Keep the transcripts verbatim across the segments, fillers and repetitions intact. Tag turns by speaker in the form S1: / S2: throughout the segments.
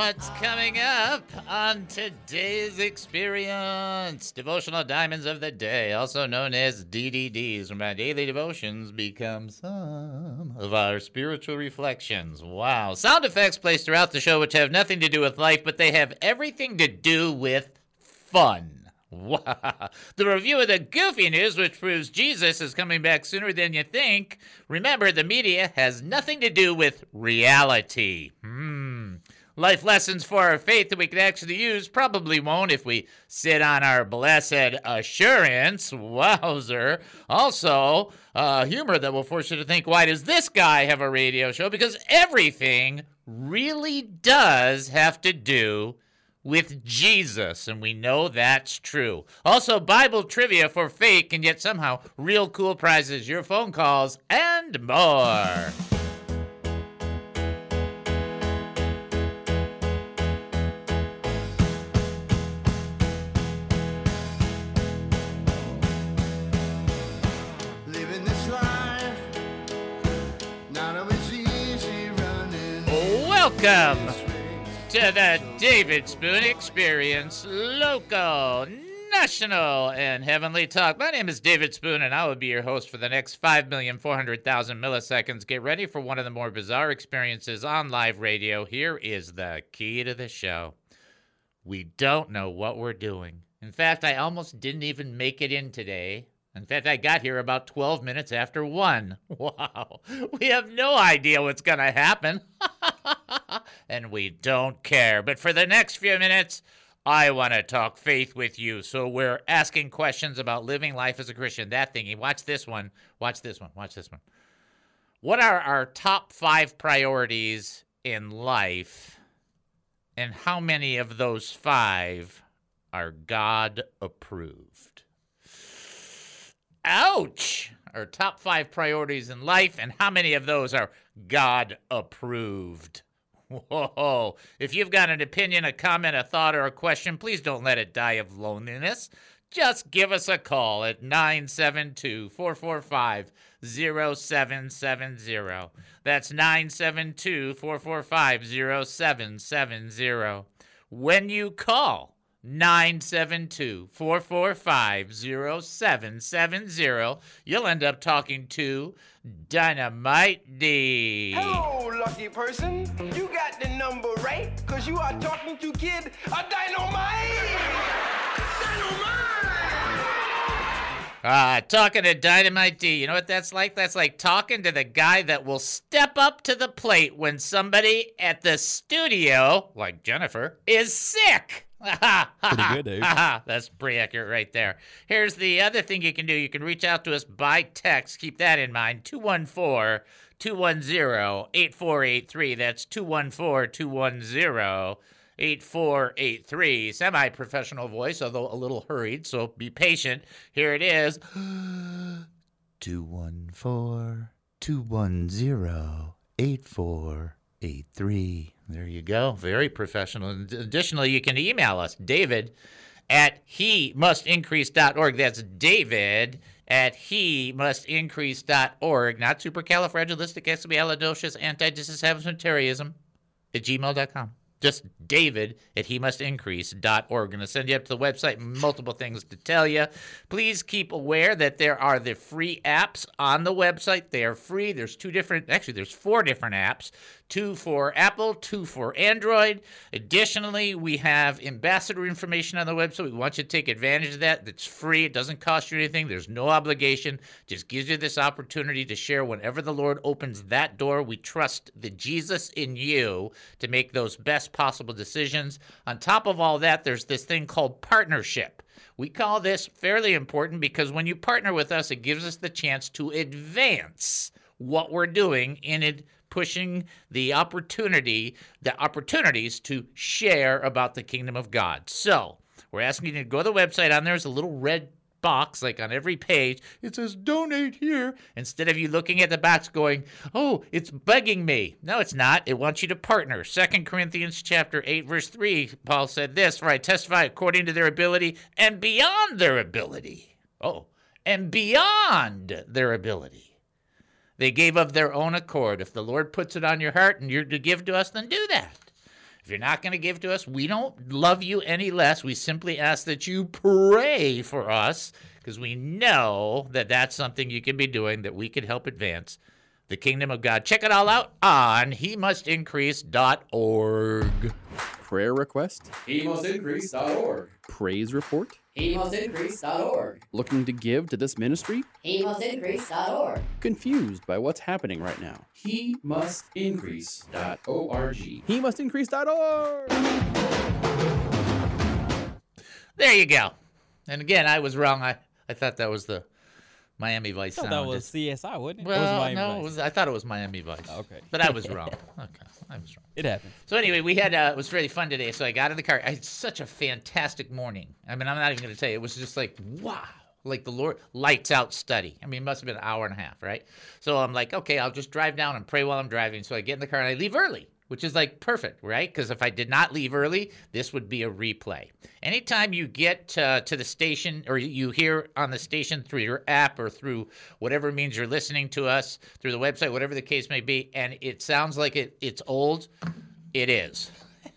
S1: what's coming up on today's experience. Devotional Diamonds of the Day, also known as D D Ds, where my daily devotions become some of our spiritual reflections. Wow. Sound effects placed throughout the show which have nothing to do with life, but they have everything to do with fun. Wow. The review of the goofy news, which proves Jesus is coming back sooner than you think. Remember, the media has nothing to do with reality. Hmm. Life lessons for our faith that we can actually use probably won't if we sit on our blessed assurance. Wowzer. Also, uh, humor that will force you to think, why does this guy have a radio show? Because everything really does have to do with Jesus, and we know that's true. Also, Bible trivia for fake and yet somehow real cool prizes, your phone calls, and more.
S2: Living this life, none of it's easy running.
S1: Welcome to the David Spoon Experience, local, national, and heavenly talk. My name is David Spoon, and I will be your host for the next five million four hundred thousand milliseconds. Get ready for one of the more bizarre experiences on live radio. Here is the key to the show. We don't know what we're doing. In fact, I almost didn't even make it in today. In fact, I got here about twelve minutes after one. Wow. We have no idea what's going to happen. And we don't care. But for the next few minutes, I want to talk faith with you. So we're asking questions about living life as a Christian. That thingy. Watch this one. Watch this one. Watch this one. What are our top five priorities in life? And how many of those five are God approved? Ouch! Our top five priorities in life, and how many of those are God approved? Whoa. If you've got an opinion, a comment, a thought, or a question, please don't let it die of loneliness. Just give us a call at nine seven two, four four five, zero seven seven zero. That's nine seven two, four four five, zero seven seven zero. When you call nine seven two, four four five, zero seven seven zero, you'll end up talking to Dynamite D.
S3: Hello, lucky person. You got the number right, because you are talking to Kid a Dynamite. Dynamite!
S1: Ah, talking to Dynamite D. You know what that's like? That's like talking to the guy that will step up to the plate when somebody at the studio, like Jennifer, is sick.
S4: Pretty good, Dave.
S1: That's pretty accurate right there. Here's the other thing you can do. You can reach out to us by text. Keep that in mind. two one four, two one zero, eight four eight three. That's two one four, two one zero, eight four eight three. Semi-professional voice, although a little hurried, so be patient. Here it is. two one four, two one zero, eight four eight three. There you go. Very professional. Additionally, you can email us, David at he must increase dot org. That's David at he must increase dot org. Not supercalifragilisticexpialidocious antidisestablishmentarianism at gmail dot com. Just David at he must increase dot org. Going to send you up to the website. Multiple things to tell you. Please keep aware that there are the free apps on the website. They are free. There's two different, actually there's four different apps. Two for Apple, two for Android. Additionally, we have ambassador information on the website. We want you to take advantage of that. It's free. It doesn't cost you anything. There's no obligation. Just gives you this opportunity to share whenever the Lord opens that door. We trust the Jesus in you to make those best possible decisions. On top of all that, there's this thing called partnership. We call this fairly important because when you partner with us, it gives us the chance to advance what we're doing in it, pushing the opportunity, the opportunities to share about the kingdom of God. So we're asking you to go to the website. On there's a little red box, like on every page. It says donate here. Instead of you looking at the box going, oh, it's bugging me. No, it's not. It wants you to partner. Second Corinthians chapter eight, verse three, Paul said this, for I testify according to their ability and beyond their ability. Oh, and beyond their ability. They gave of their own accord. If the Lord puts it on your heart and you're to give to us, then do that. If you're not going to give to us, we don't love you any less. We simply ask that you pray for us because we know that that's something you can be doing that we could help advance the kingdom of God. Check it all out on he must increase dot org.
S4: Prayer request?
S5: he must increase dot org.
S4: Praise report?
S5: he must increase dot org.
S4: Looking to give to this ministry?
S5: he must increase dot org.
S4: Confused by what's happening right now?
S5: he must increase dot org.
S4: He must increase dot org.
S1: There you go. And again, I was wrong. I, I thought that was the Miami Vice
S6: I thought
S1: sound.
S6: that was C S I, wasn't it? Or was
S1: Well,
S6: Miami
S1: no,
S6: Vice?
S1: it was, I thought it was Miami Vice.
S6: Okay.
S1: But I was wrong. Okay, I was wrong.
S6: It happened.
S1: So anyway, we had uh, it was really fun today. So I got in the car. I had such a fantastic morning. I mean, I'm not even going to tell you. It was just like wow, like the Lord lights out study. I mean, it must have been an hour and a half, right? So I'm like, okay, I'll just drive down and pray while I'm driving. So I get in the car and I leave early, which is like perfect, right? Because if I did not leave early, this would be a replay. Anytime you get uh, to the station or you hear on the station through your app or through whatever means you're listening to us, through the website, whatever the case may be, and it sounds like it, it's old, it is.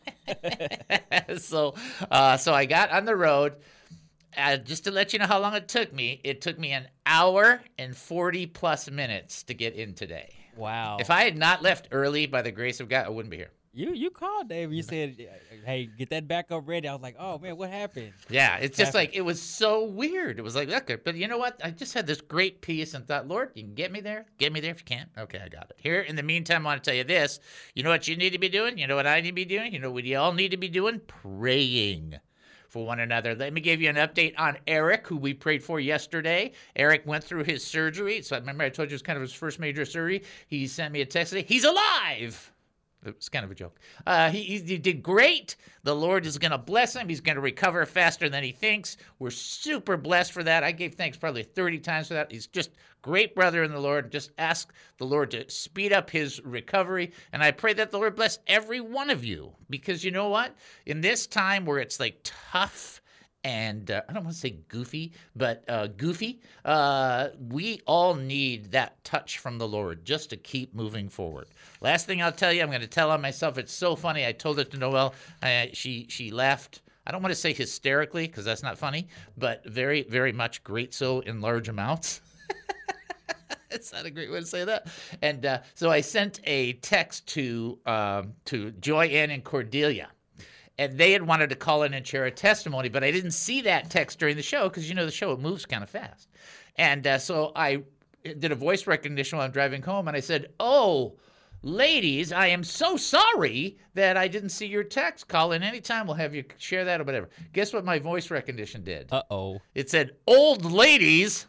S1: so, uh, so I got on the road. Uh, just to let you know how long it took me, it took me an hour and forty plus minutes to get in today.
S6: Wow.
S1: If I had not left early by the grace of God, I wouldn't be here.
S6: You you called Dave. You said, "Hey, get that backup ready." I was like, "Oh man, what happened?"
S1: Yeah, it's just
S6: Traffic.
S1: like, it was so weird. It was like, okay, but you know what? I just had this great peace and thought, Lord, you can get me there? Get me there if you can. Okay, I got it. Here, in the meantime, I want to tell you this. You know what you need to be doing? You know what I need to be doing? You know what you all need to be doing? Praying for one another. Let me give you an update on Eric, who we prayed for yesterday. Eric went through his surgery. So I remember I told you it was kind of his first major surgery. He sent me a text today. He's alive. It was kind of a joke. Uh, he, he, he did great. The Lord is going to bless him. He's going to recover faster than he thinks. We're super blessed for that. I gave thanks probably thirty times for that. He's just great brother in the Lord. Just ask the Lord to speed up his recovery. And I pray that the Lord bless every one of you. Because you know what? In this time where it's like tough and uh, I don't want to say goofy, but uh, goofy, uh, we all need that touch from the Lord just to keep moving forward. Last thing I'll tell you, I'm going to tell on myself. It's so funny. I told it to Noelle. I, she she laughed. I don't want to say hysterically because that's not funny, but very, very much great so in large amounts. It's not a great way to say that. And uh, so I sent a text to um, to Joy Ann and Cordelia. And they had wanted to call in and share a testimony, but I didn't see that text during the show because, you know, the show, it moves kind of fast. And uh, so I did a voice recognition while I'm driving home, and I said, oh, ladies, I am so sorry that I didn't see your text. Call in anytime. We'll have you share that or whatever. Guess what my voice recognition did?
S6: Uh-oh.
S1: It said, old ladies.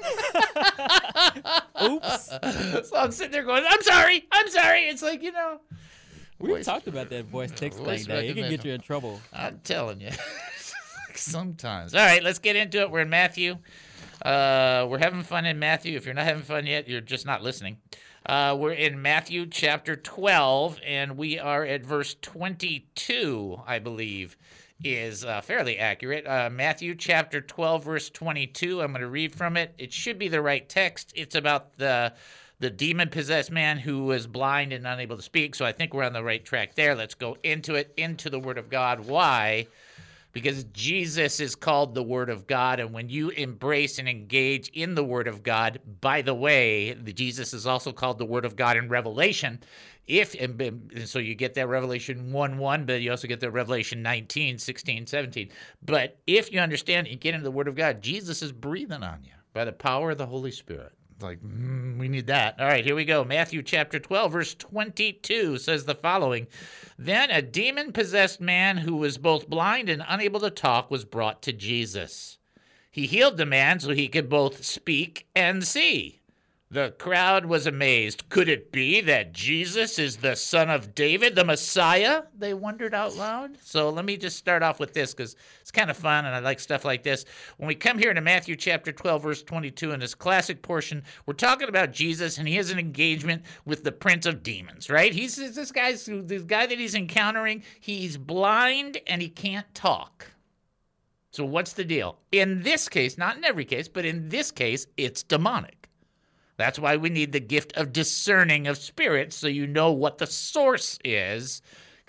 S6: Oops.
S1: So I'm sitting there going, I'm sorry. I'm sorry. It's like, you know.
S6: We
S1: Voice-
S6: talked about that voice text
S1: voice
S6: thing, Dave. It can get
S1: recognition.
S6: you in trouble.
S1: I'm telling you. Sometimes. All right, let's get into it. We're in Matthew. Uh, we're having fun in Matthew. If you're not having fun yet, you're just not listening. Uh, we're in Matthew chapter twelve, and we are at verse twenty-two, I believe, is uh, fairly accurate. Uh, Matthew chapter twelve, verse twenty-two. I'm going to read from it. It should be the right text. It's about the the demon-possessed man who was blind and unable to speak. So I think we're on the right track there. Let's go into it, into the Word of God. Why? Because Jesus is called the Word of God, and when you embrace and engage in the Word of God, by the way, the Jesus is also called the Word of God in Revelation. If and, and so you get that Revelation one one, but you also get that Revelation nineteen, sixteen, seventeen. But if you understand and get into the Word of God, Jesus is breathing on you by the power of the Holy Spirit. Like, mm, we need that. All right, here we go. Matthew chapter twelve, verse twenty-two says the following. Then a demon-possessed man who was both blind and unable to talk was brought to Jesus. He healed the man so he could both speak and see. The crowd was amazed. Could it be that Jesus is the son of David, the Messiah? They wondered out loud. So let me just start off with this because it's kind of fun and I like stuff like this. When we come here to Matthew chapter twelve, verse twenty-two, in this classic portion, we're talking about Jesus and he has an engagement with the prince of demons, right? He's this guy's this guy that he's encountering. He's blind and he can't talk. So what's the deal? In this case, not in every case, but in this case, it's demonic. That's why we need the gift of discerning of spirits so you know what the source is,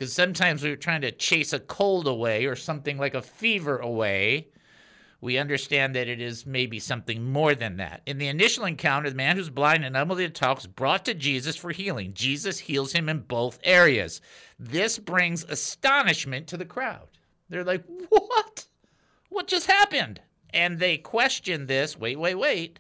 S1: Because sometimes we're trying to chase a cold away or something like a fever away. We understand that it is maybe something more than that. In the initial encounter, the man who's blind and unable to talk is brought to Jesus for healing. Jesus heals him in both areas. This brings astonishment to the crowd. They're like, what? What just happened? And they question this, wait, wait, wait,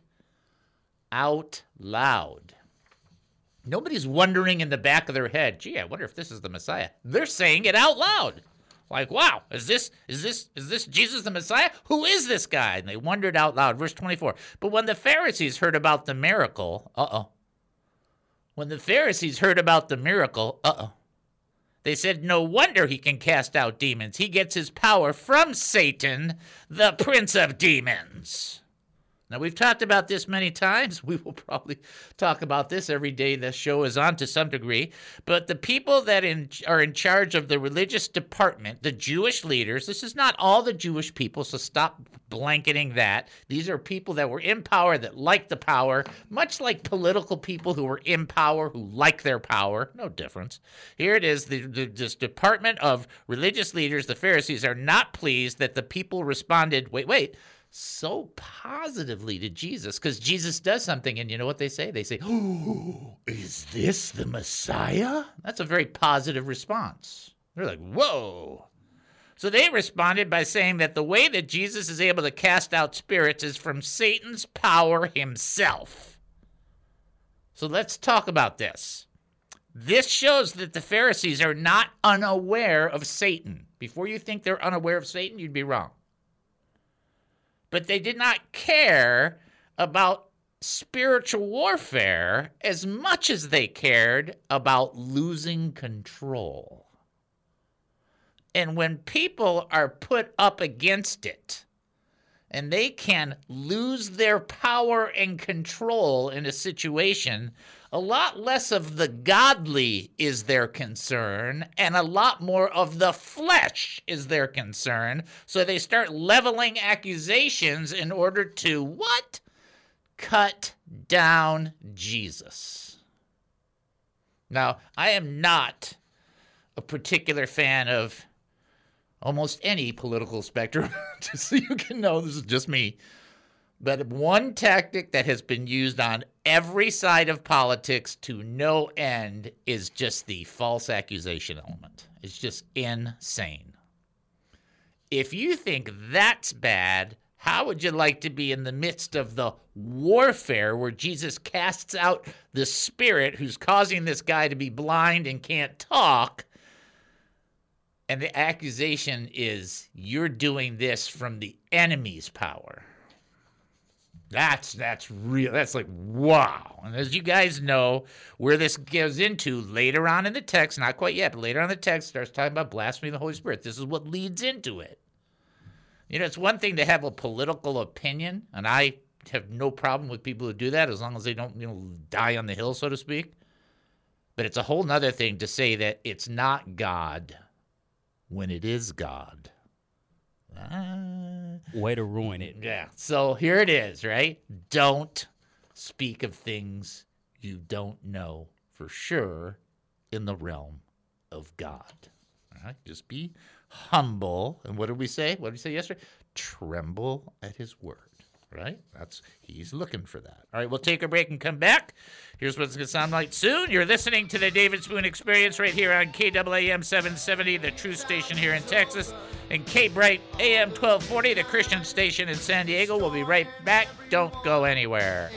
S1: out loud. Nobody's wondering in the back of their head, gee, I wonder if this is the Messiah. They're saying it out loud. Like, wow, is this is this is this Jesus the Messiah? Who is this guy? And they wondered out loud. Verse twenty-four. But when the Pharisees heard about the miracle, uh-oh. When the Pharisees heard about the miracle, uh-oh. They said, no wonder he can cast out demons. He gets his power from Satan, the prince of demons. Now, we've talked about this many times. We will probably talk about this every day the show is on to some degree. But the people that in, are in charge of the religious department, the Jewish leaders, this is not all the Jewish people, so stop blanketing that. These are people that were in power that like the power, much like political people who were in power who like their power. No difference. Here it is. The, the, this department of religious leaders, the Pharisees, are not pleased that the people responded, wait, wait, so positively to Jesus, because Jesus does something, and you know what they say? They say, oh, is this the Messiah? That's a very positive response. They're like, whoa. So they responded by saying that the way that Jesus is able to cast out spirits is from Satan's power himself. So let's talk about this. This shows that the Pharisees are not unaware of Satan. Before you think they're unaware of Satan, you'd be wrong. But they did not care about spiritual warfare as much as they cared about losing control. And when people are put up against it, and they can lose their power and control in a situation, a lot less of the godly is their concern, and a lot more of the flesh is their concern. So they start leveling accusations in order to, what? Cut down Jesus. Now, I am not a particular fan of almost any political spectrum, just so you can know this is just me. But one tactic that has been used on every side of politics to no end is just the false accusation element. It's just insane. If you think that's bad, how would you like to be in the midst of the warfare where Jesus casts out the spirit who's causing this guy to be blind and can't talk? And the accusation is, you're doing this from the enemy's power. That's that's real. That's like, wow. And as you guys know, where this goes into later on in the text, not quite yet, but later on in the text, starts talking about blasphemy of the Holy Spirit. This is what leads into it. You know, it's one thing to have a political opinion, and I have no problem with people who do that as long as they don't, you know, die on the hill, so to speak. But it's a whole nother thing to say that it's not God when it is God. Uh,
S6: Way to ruin it.
S1: yeah. So here it is, right? Don't speak of things you don't know for sure in the realm of God. All right? Just be humble. And what did we say? What did we say yesterday? Tremble at his word. Right? That's he's looking for that. All right, we'll take a break and come back. Here's what it's going to sound like soon. You're listening to the David Spoon Experience right here on K A A M seven seventy, the True Station here in Texas, and K-Bright A M twelve forty, the Christian station in San Diego. We'll be right back. Don't go anywhere.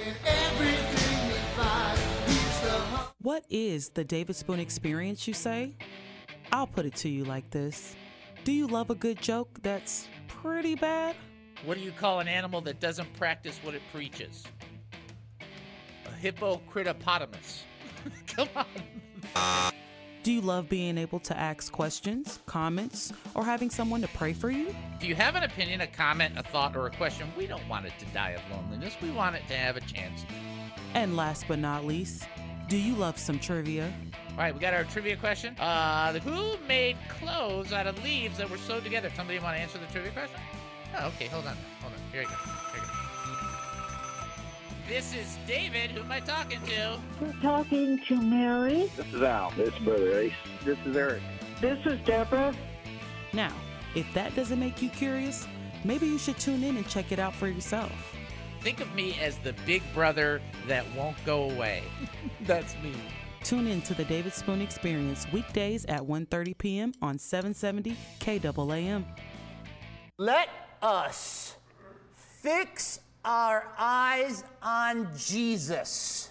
S7: What is the David Spoon Experience, you say? I'll put it to you like this. Do you love a good joke that's pretty bad?
S1: What do you call an animal that doesn't practice what it preaches? A hippocritopotamus. Come on.
S7: Do you love being able to ask questions, comments, or having someone to pray for you?
S1: If you have an opinion, a comment, a thought, or a question, we don't want it to die of loneliness. We want it to have a chance.
S7: And last but not least, do you love some trivia?
S1: All right, we got our trivia question. Uh, who made clothes out of leaves that were sewed together? Somebody want to answer the trivia question? Oh, okay, hold on. Hold on. Here you go. Here you go. This is David. Who am I talking to?
S8: You're talking to Mary.
S9: This is Al. This is Brother Ace. This is Eric.
S8: This is Deborah.
S7: Now, if that doesn't make you curious, maybe you should tune in and check it out for yourself.
S1: Think of me as the big brother that won't go away. That's me.
S7: Tune in to the David Spoon Experience weekdays at one thirty p.m. on seven seventy K A A M.
S9: Let us fix our eyes on Jesus,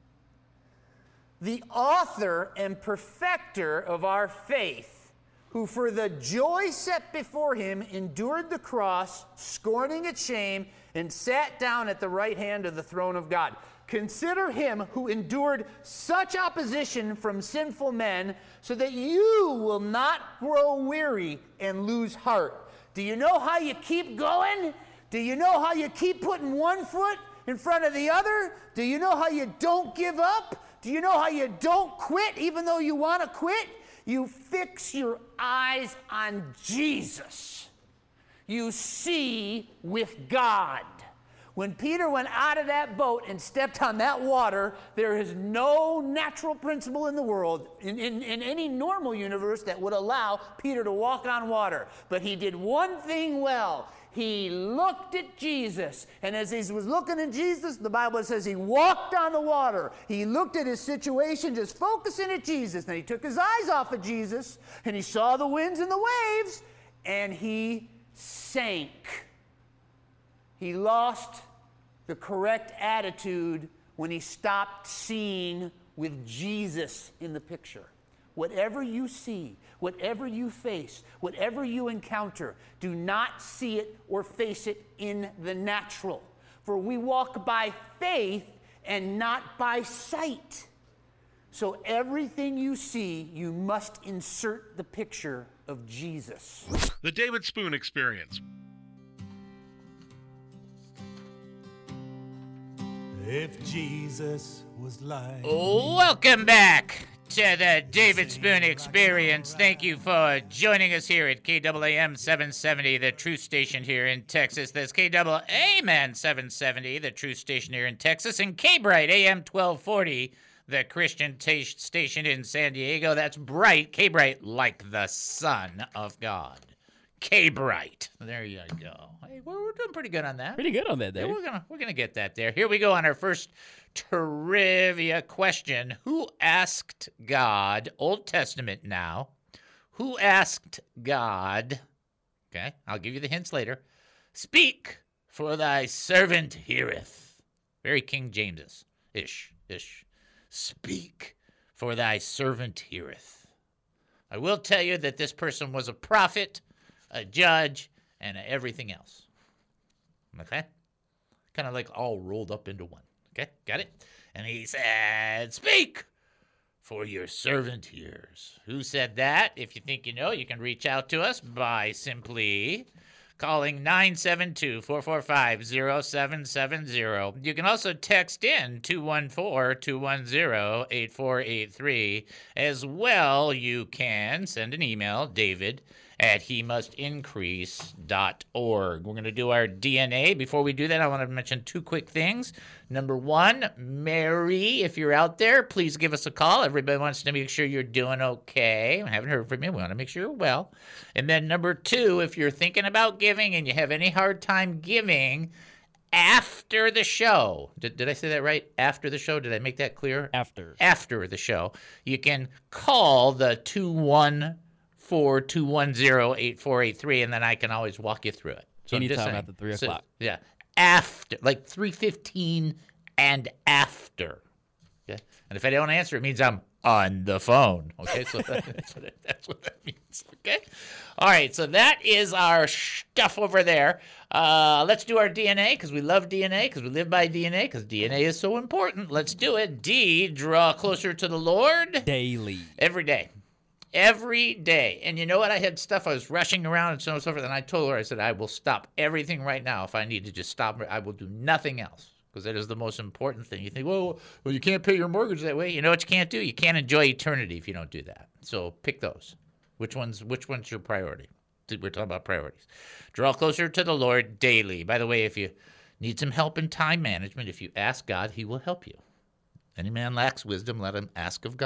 S9: the author and perfecter of our faith, who for the joy set before him endured the cross, scorning its shame, and sat down at the right hand of the throne of God. Consider him who endured such opposition from sinful men, so that you will not grow weary and lose heart. Do you know how you keep going? Do you know how you keep putting one foot in front of the other? Do you know how you don't give up? Do you know how you don't quit even though you want to quit? You fix your eyes on Jesus. You see with God. When Peter went out of that boat and stepped on that water, there is no natural principle in the world, in, in, in any normal universe, that would allow Peter to walk on water. But he did one thing well. He looked at Jesus. And as he was looking at Jesus, the Bible says he walked on the water. He looked at his situation, just focusing at Jesus. Then he took his eyes off of Jesus, and he saw the winds and the waves, and he sank. He lost the correct attitude when he stopped seeing with Jesus in the picture. Whatever you see, whatever you face, whatever you encounter, do not see it or face it in the natural. For we walk by faith and not by sight. So everything you see, you must insert the picture of Jesus.
S10: The David Spoon Experience.
S11: If Jesus was like...
S1: Welcome back to the David Spoon Experience. Thank you for joining us here at K A A M seven seventy, the truth station here in Texas. That's K A A M seven seventy, the truth station here in Texas, and K-Bright A M twelve forty, the Christian t- station in San Diego. That's bright, K-Bright, like the Son of God. K-Bright. There you go. Hey, well, we're doing pretty good on that.
S6: Pretty good on that,
S1: Yeah,
S6: Dave.
S1: we're gonna we're gonna get that there. Here we go on our first trivia question. Who asked God, Old Testament now, who asked God, okay, I'll give you the hints later, speak, for thy servant heareth. Very King James ish, ish. Speak, for thy servant heareth. I will tell you that this person was a prophet, a judge, and everything else. Okay? Kind of like all rolled up into one. Okay? Got it? And he said, speak, for your servant hears. Who said that? If you think you know, you can reach out to us by simply calling nine seven two, four four five, zero seven seven zero. You can also text in two one four, two one zero, eight four eight three. As well, you can send an email, David at he must increase dot org. We're going to do our D N A. Before we do that, I want to mention two quick things. Number one, Mary, if you're out there, please give us a call. Everybody wants to make sure you're doing okay. I haven't heard from you. We want to make sure you're well. And then number two, if you're thinking about giving and you have any hard time giving after the show, did, did I say that right? After the show? Did I make that clear?
S6: After.
S1: After the show. You can call the two one four, two one zero, eight four eight three, and then I can always walk you through it. So
S6: anytime after three
S1: so,
S6: o'clock.
S1: Yeah. After, like three fifteen and after. Okay? And if I don't answer, it means I'm on the phone. Okay? So that's, what it, that's what that means. Okay? All right. So that is our stuff over there. Uh, let's do our D N A because we love D N A, because we live by D N A, because D N A is so important. Let's do it. D, draw closer to the Lord.
S6: Daily.
S1: Every day. Every day. And you know what? I had stuff. I was rushing around and so on and so forth. And I told her, I said, I will stop everything right now. If I need to just stop, I will do nothing else. Because that is the most important thing. You think, well, well, you can't pay your mortgage that way. You know what you can't do? You can't enjoy eternity if you don't do that. So pick those. Which one's which one's your priority? We're talking about priorities. Draw closer to the Lord daily. By the way, if you need some help in time management, if you ask God, he will help you. Any man lacks wisdom, let him ask of God,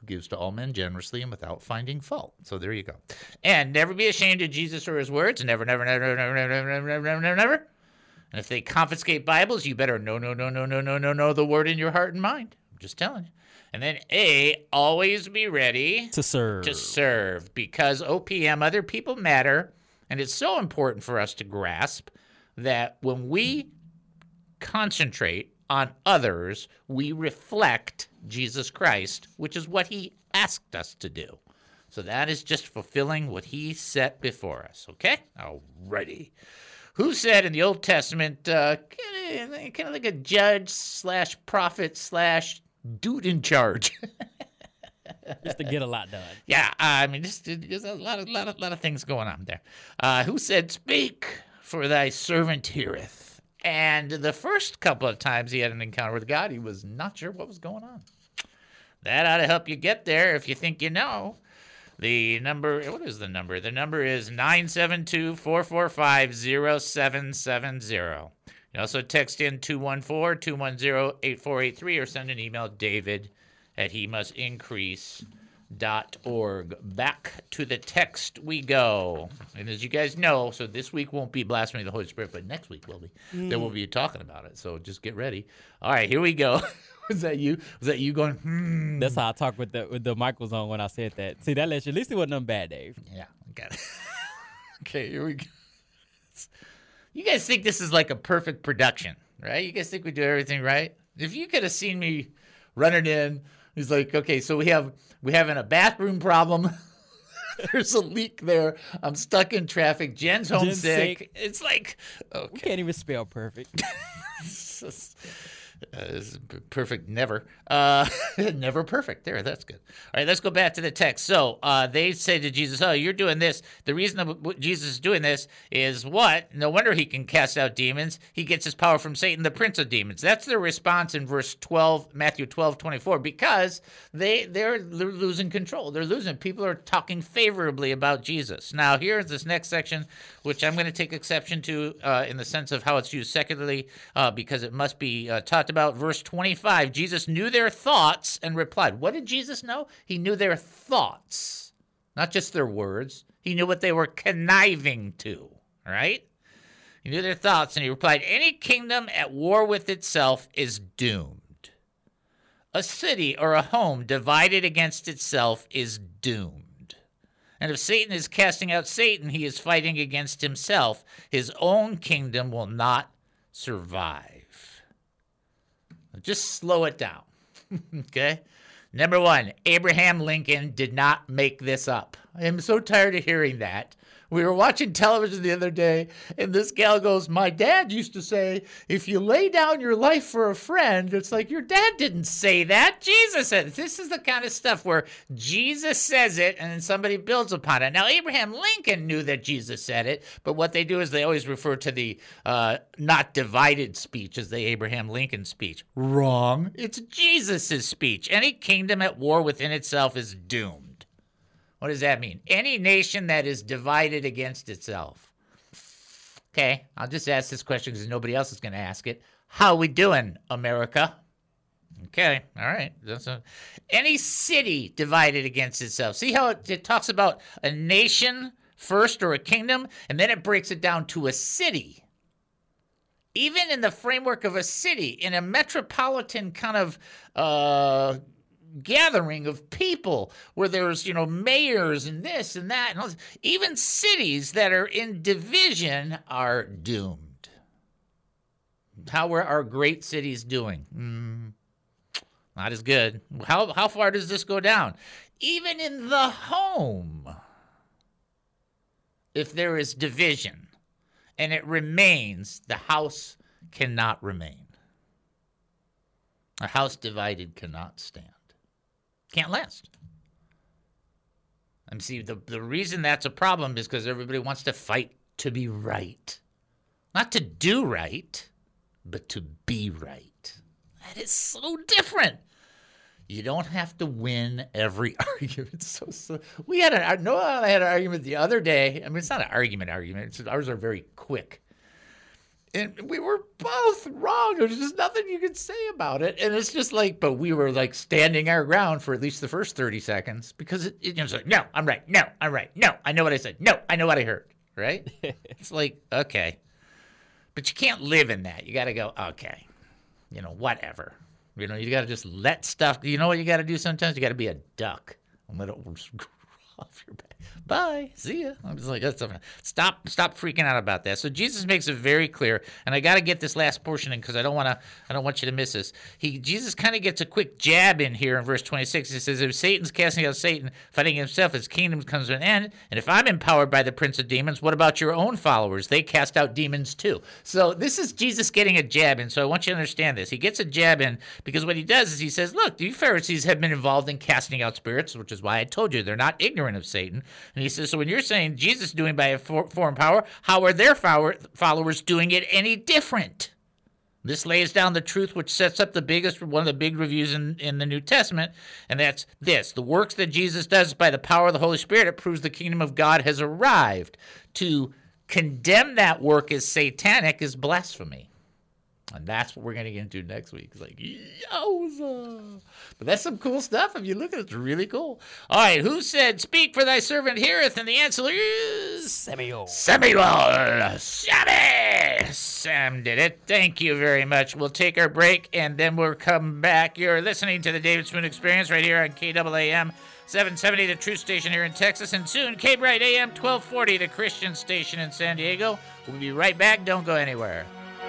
S1: who gives to all men generously and without finding fault. So there you go. And never be ashamed of Jesus or his words. Never, never, never, never, never, never, never, never, never, never. And if they confiscate Bibles, you better no, no, no, no, no, no, no, no, the word in your heart and mind. I'm just telling you. And then A, always be ready
S6: To serve.
S1: to serve, because O P M, other people matter, and it's so important for us to grasp that when we concentrate on others, we reflect Jesus Christ, which is what he asked us to do. So that is just fulfilling what he set before us, okay? Alrighty. Who said in the Old Testament, uh, kind of, kind of like a judge slash prophet slash dude in charge?
S6: Just to get a lot done.
S1: Yeah, I mean, just, there's a lot of, lot of, lot of things going on there. Uh, who said, "Speak, for thy servant heareth"? And the first couple of times he had an encounter with God, he was not sure what was going on. That ought to help you get there if you think you know. The number, what is the number? The number is nine seven two, four four five, zero seven seven zero. You also text in two one four, two one zero, eight four eight three or send an email, David at he must increase dot org. Back to the text we go. And as you guys know, so this week won't be Blasphemy of the Holy Spirit, but next week will be.
S6: Mm.
S1: Then we'll be talking about it. So just get ready. All right, here we go. Was that you? Was that you going, hmm?
S6: That's how I talk with the with the microphones on when I said that. See, that lets you, at least it wasn't nothing bad, Dave.
S1: Yeah, got it. Okay, here we go. You guys think this is like a perfect production, right? You guys think we do everything right? If you could have seen me running in, he's like, okay, so we have we having a bathroom problem. There's a leak there. I'm stuck in traffic. Jen's homesick.
S6: sick.
S1: It's like, okay.
S6: We can't even spell perfect.
S1: Uh, this is p- perfect never. Uh, never perfect. There, that's good. All right, let's go back to the text. So uh, they say to Jesus, oh, you're doing this. The reason that Jesus is doing this is what? No wonder he can cast out demons. He gets his power from Satan, the prince of demons. That's their response in verse twelve, Matthew twelve, twenty-four, because they, they're, they're losing control. They're losing. People are talking favorably about Jesus. Now, here's this next section, which I'm going to take exception to uh, in the sense of how it's used secularly, uh, because it must be uh, talked about. Verse twenty-five, Jesus knew their thoughts and replied. What did Jesus know? He knew their thoughts, not just their words. He knew what they were conniving to, all right? He knew their thoughts, and he replied, any kingdom at war with itself is doomed. A city or a home divided against itself is doomed. And if Satan is casting out Satan, he is fighting against himself. His own kingdom will not survive. Just slow it down, okay? Number one, Abraham Lincoln did not make this up. I am so tired of hearing that. We were watching television the other day, and this gal goes, my dad used to say, if you lay down your life for a friend, it's like, your dad didn't say that. Jesus said it. This is the kind of stuff where Jesus says it, and then somebody builds upon it. Now, Abraham Lincoln knew that Jesus said it, but what they do is they always refer to the uh, not divided speech as the Abraham Lincoln speech. Wrong. It's Jesus' speech. Any kingdom at war within itself is doomed. What does that mean? Any nation that is divided against itself. Okay, I'll just ask this question because nobody else is going to ask it. How we doing, America? Okay, all right. That's a, any city divided against itself. See how it, it talks about a nation first or a kingdom, and then it breaks it down to a city. Even in the framework of a city, in a metropolitan kind of uh, gathering of people where there's, you know, mayors and this and that, and all this, even cities that are in division are doomed. How are our great cities doing? Mm, not as good. How, how far does this go down? Even in the home, if there is division and it remains, the house cannot remain. A house divided cannot stand. Can't last. And see, the, the reason that's a problem is because everybody wants to fight to be right. Not to do right, but to be right. That is so different. You don't have to win every argument. So, so we had an Noah and I had an argument the other day. I mean, it's not an argument argument. It's, ours are very quick. And we were both wrong. There's just nothing you could say about it. And it's just like, but we were like standing our ground for at least the first thirty seconds because it, it was like, no, I'm right. No, I'm right. No, I know what I said. No, I know what I heard. Right? It's like, okay. But you can't live in that. You got to go, okay, you know, whatever. You know, you got to just let stuff, you know what you got to do sometimes? You got to be a duck and let it off your back. Bye. See ya. I'm just like, that's something. Stop, stop freaking out about that. So Jesus makes it very clear, and I got to get this last portion in because I don't want to. I don't want you to miss this. He Jesus kind of gets a quick jab in here in verse twenty-six. He says, "If Satan's casting out Satan, fighting himself, his kingdom comes to an end. And if I'm empowered by the prince of demons, what about your own followers? They cast out demons too." So this is Jesus getting a jab in. So I want you to understand this. He gets a jab in because what he does is he says, "Look, you Pharisees have been involved in casting out spirits, which is why I told you they're not ignorant of Satan." And he says, so when you're saying Jesus is doing by a for- foreign power, how are their follow- followers doing it any different? This lays down the truth which sets up the biggest, one of the big reviews in, in the New Testament, and that's this. The works that Jesus does by the power of the Holy Spirit, it proves the kingdom of God has arrived. To condemn that work as satanic is blasphemy. And that's what we're going to get into next week. It's like, yowza. But that's some cool stuff. If you look at it, it's really cool. All right, who said, "Speak, for thy servant heareth"? And the answer is...
S6: Samuel.
S1: Samuel. Sammy. Sam did it. Thank you very much. We'll take our break, and then we'll come back. You're listening to the David Spoon Experience right here on K A A M seven seventy, the Truth Station here in Texas, and soon K-Bright A M twelve forty, the Christian Station in San Diego. We'll be right back. Don't go anywhere.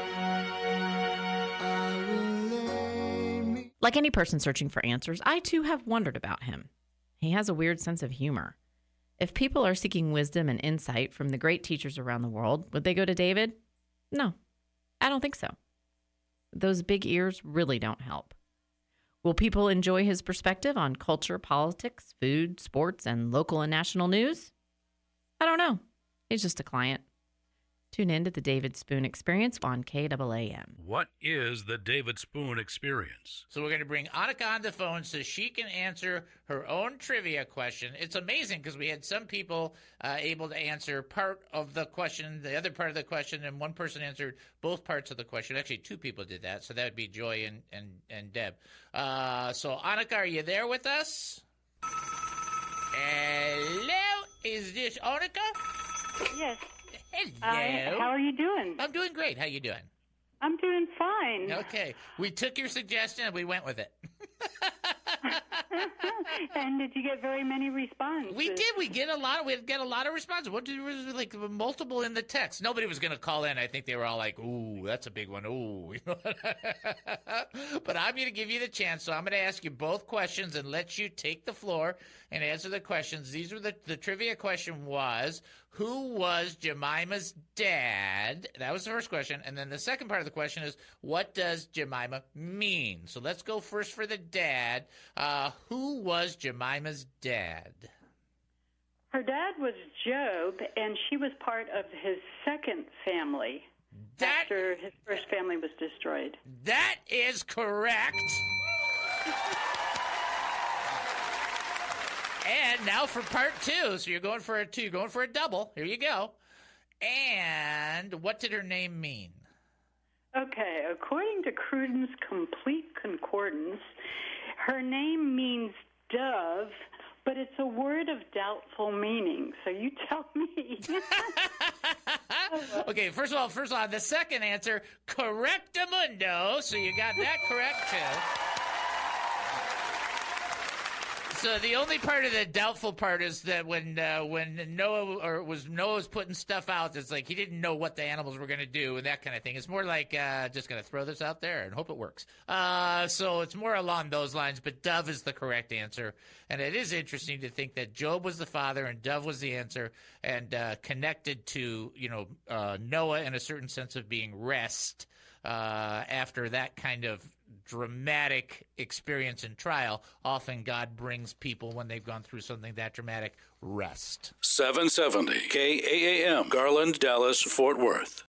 S8: Like any person searching for answers, I too have wondered about him. He has a weird sense of humor. If people are seeking wisdom and insight from the great teachers around the world, would they go to David? No, I don't think so. Those big ears really don't help. Will people enjoy his perspective on culture, politics, food, sports, and local and national news? I don't know. He's just a client. Tune in to the David Spoon Experience on K A A M.
S10: What is the David Spoon Experience?
S1: So we're going to bring Annika on the phone so she can answer her own trivia question. It's amazing because we had some people uh, able to answer part of the question, the other part of the question, and one person answered both parts of the question. Actually, two people did that, so that would be Joy and, and, and Deb. Uh, so, Annika, are you there with us? Hello? Is this Annika?
S12: Yes.
S1: Hello.
S12: Uh, how are you doing?
S1: I'm doing great. How you doing?
S12: I'm doing fine.
S1: Okay. We took your suggestion and we went with it.
S12: And did you get very many responses?
S1: We did. We get a lot. We get a lot of responses. What did we like? Multiple in the text. Nobody was going to call in. I think they were all like, "Ooh, that's a big one." Ooh. But I'm going to give you the chance. So I'm going to ask you both questions and let you take the floor and answer the questions. These were the the trivia question was, who was Jemima's dad? That was the first question. And then the second part of the question is, what does Jemima mean? So let's go first for the dad. Uh, who was Jemima's dad?
S12: Her dad was Job, and she was part of his second family
S1: that,
S12: after his first family was destroyed.
S1: That is correct. And now for part two. So you're going for a two. You're going for a double. Here you go. And what did her name mean?
S12: Okay, according to Cruden's Complete Concordance, her name means dove, but it's a word of doubtful meaning. So you tell me.
S1: Okay, first of all, first of all, the second answer, correctamundo. So you got that correct too. So the only part of the doubtful part is that when uh, when Noah or was Noah was putting stuff out, it's like he didn't know what the animals were going to do and that kind of thing. It's more like uh, just going to throw this out there and hope it works. Uh, so it's more along those lines. But dove is the correct answer, and it is interesting to think that Job was the father and dove was the answer, and uh, connected to you know uh, Noah in a certain sense of being rest uh, after that kind of dramatic experience and trial. Often God brings people, when they've gone through something that dramatic, rest.
S13: seven seventy K A A M, Garland, Dallas, Fort Worth.